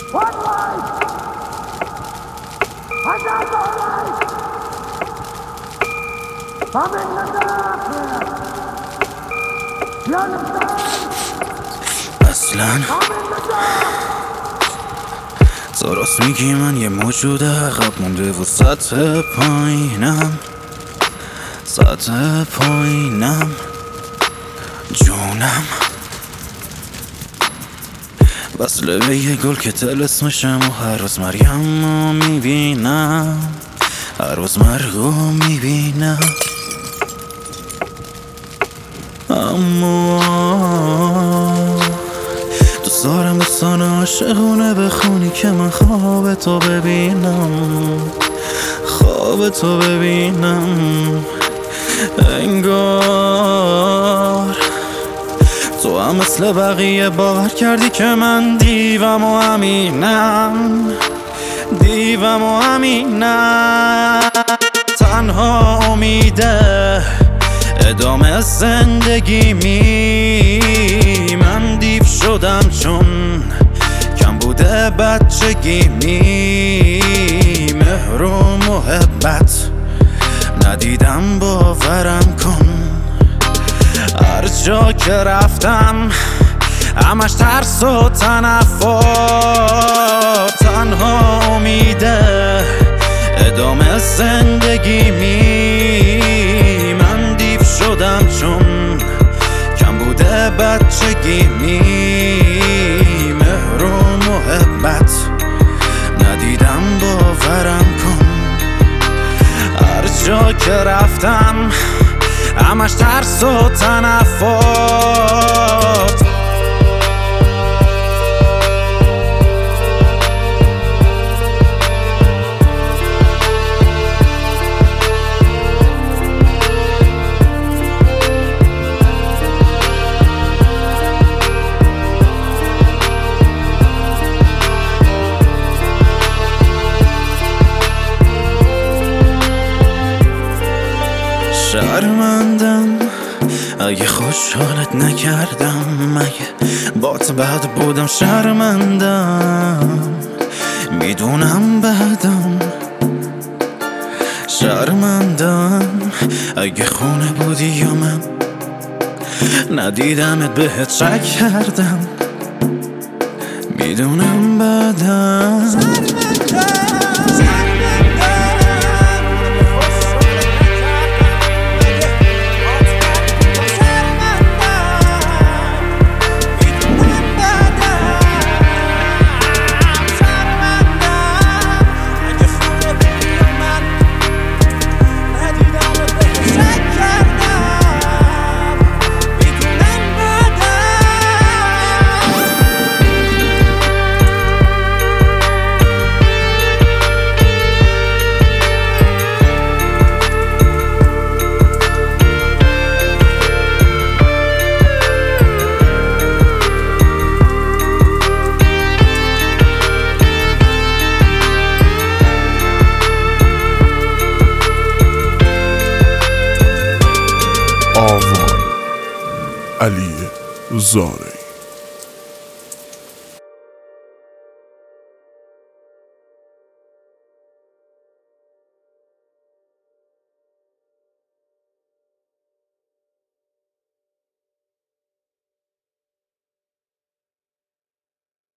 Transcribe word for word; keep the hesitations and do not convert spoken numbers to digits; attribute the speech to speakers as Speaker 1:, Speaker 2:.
Speaker 1: One life! Another life! I'm in the darkness! You understand?
Speaker 2: اصلاً
Speaker 1: I'm in the dark!
Speaker 2: درست میگی من یه موجود عقب مونده و سطح پایینم، سطح پایینم جونم. وصله به یه گل که طلسمشم و هر روز مریم رو میبینم، هر روز مرگو میبینم. اما دوست دارم داستان عاشقونه بخونی که من خواب تو ببینم، خواب تو ببینم. انگار تو هم مثل بقیه باور کردی که من دیوم و امینم، دیوم و امینم. تنها امیده ادامه زندگی می، من دیو شدم چون کم بوده بچگی می. مهر و محبت ندیدم باورم کن، هر جا که رفتم همش ترس و تنفر. تنها امیده ادامه زندگی می، من دیو شدم چون کم بوده بچگی می. مهر و محبت ندیدم باورم کن، هر جا که رفتم همش ترس و تنفر. شرمندم اگه خوشحالت نکردم، اگه بات بد بودم شرمندم، میدونم بدم. شرمندم اگه خونه بودی یا من ندیدمت بهت شک کردم، میدونم بدم.
Speaker 3: آوان علی زارعی.